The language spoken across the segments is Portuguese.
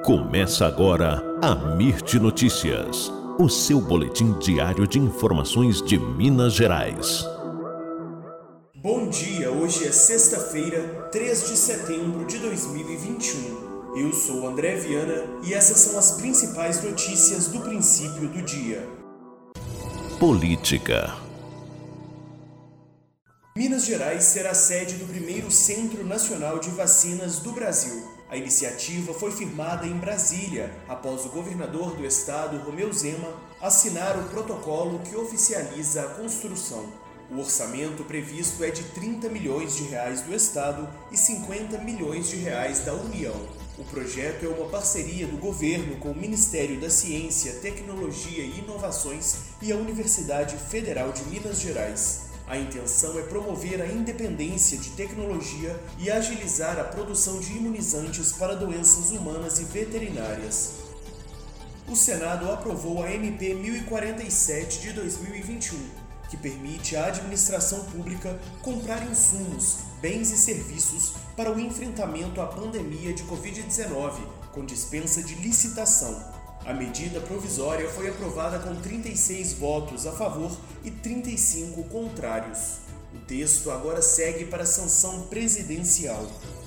Começa agora a Mirte Notícias, o seu boletim diário de informações de Minas Gerais. Bom dia, hoje é sexta-feira, 3 de setembro de 2021. Eu sou André Viana e essas são as principais notícias do princípio do dia. Política. Minas Gerais será sede do primeiro Centro Nacional de Vacinas do Brasil. A iniciativa foi firmada em Brasília, após o governador do estado, Romeu Zema, assinar o protocolo que oficializa a construção. O orçamento previsto é de R$30 milhões do estado e R$50 milhões da União. O projeto é uma parceria do governo com o Ministério da Ciência, Tecnologia e Inovações e a Universidade Federal de Minas Gerais. A intenção é promover a independência de tecnologia e agilizar a produção de imunizantes para doenças humanas e veterinárias. O Senado aprovou a MP 1047 de 2021, que permite à administração pública comprar insumos, bens e serviços para o enfrentamento à pandemia de Covid-19, com dispensa de licitação. A medida provisória foi aprovada com 36 votos a favor e 35 contrários. O texto agora segue para a sanção presidencial.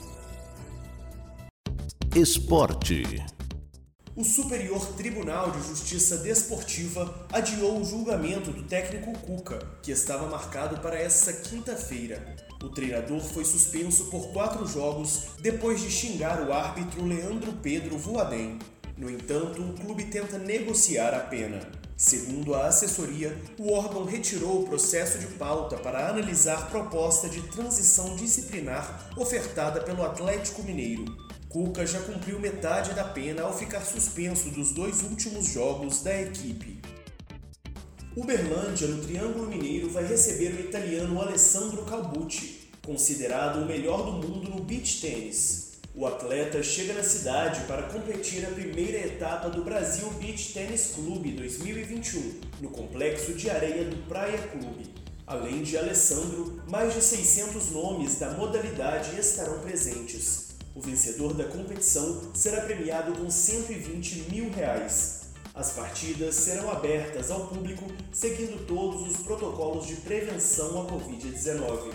Esporte. O Superior Tribunal de Justiça Desportiva adiou o julgamento do técnico Cuca, que estava marcado para esta quinta-feira. O treinador foi suspenso por 4 jogos depois de xingar o árbitro Leandro Pedro Voaden. No entanto, o clube tenta negociar a pena. Segundo a assessoria, o órgão retirou o processo de pauta para analisar proposta de transição disciplinar ofertada pelo Atlético Mineiro. Cuca já cumpriu metade da pena ao ficar suspenso dos 2 últimos jogos da equipe. Uberlândia, no Triângulo Mineiro, vai receber o italiano Alessandro Calbucci, considerado o melhor do mundo no beach tênis. O atleta chega na cidade para competir a primeira etapa do Brasil Beach Tennis Clube 2021, no complexo de areia do Praia Clube. Além de Alessandro, mais de 600 nomes da modalidade estarão presentes. O vencedor da competição será premiado com R$120 mil. As partidas serão abertas ao público, seguindo todos os protocolos de prevenção à Covid-19.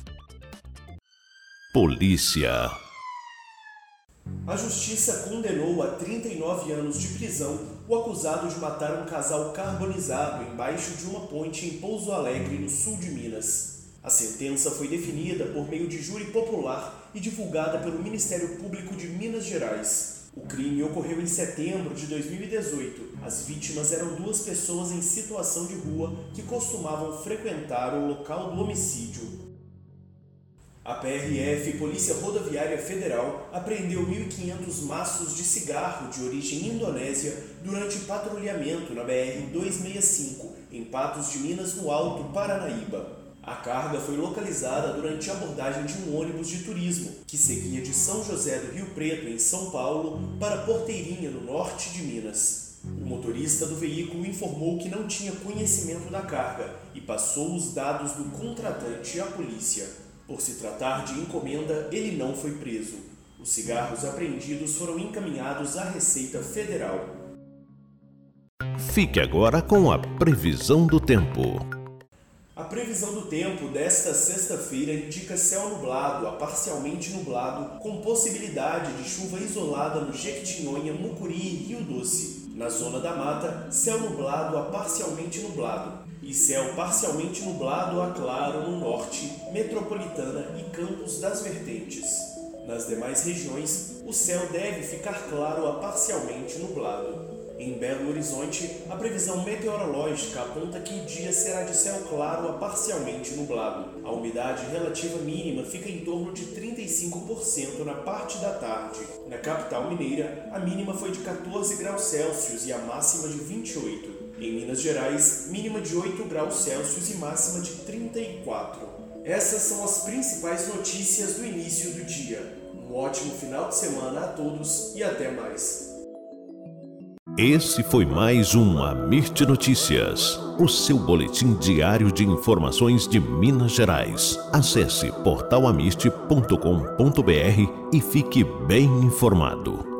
Polícia. A Justiça condenou a 39 anos de prisão o acusado de matar um casal carbonizado embaixo de uma ponte em Pouso Alegre, no sul de Minas. A sentença foi definida por meio de júri popular e divulgada pelo Ministério Público de Minas Gerais. O crime ocorreu em setembro de 2018. As vítimas eram 2 pessoas em situação de rua que costumavam frequentar o local do homicídio. A PRF, Polícia Rodoviária Federal, apreendeu 1.500 maços de cigarro de origem indonésia durante patrulhamento na BR-265, em Patos de Minas, no Alto Paranaíba. A carga foi localizada durante a abordagem de um ônibus de turismo, que seguia de São José do Rio Preto, em São Paulo, para Porteirinha, no norte de Minas. O motorista do veículo informou que não tinha conhecimento da carga e passou os dados do contratante à polícia. Por se tratar de encomenda, ele não foi preso. Os cigarros apreendidos foram encaminhados à Receita Federal. Fique agora com a previsão do tempo. A previsão do tempo desta sexta-feira indica céu nublado a parcialmente nublado, com possibilidade de chuva isolada no Jequitinhonha, Mucuri e Rio Doce. Na zona da mata, céu nublado a parcialmente nublado. E céu parcialmente nublado a claro no norte, Metropolitana e Campos das Vertentes. Nas demais regiões, o céu deve ficar claro a parcialmente nublado. Em Belo Horizonte, a previsão meteorológica aponta que o dia será de céu claro a parcialmente nublado. A umidade relativa mínima fica em torno de 35% na parte da tarde. Na capital mineira, a mínima foi de 14 graus Celsius e a máxima de 28. Em Minas Gerais, mínima de 8 graus Celsius e máxima de 34. Essas são as principais notícias do início do dia. Um ótimo final de semana a todos e até mais. Esse foi mais um Mirte Notícias, o seu boletim diário de informações de Minas Gerais. Acesse portalamiste.com.br e fique bem informado.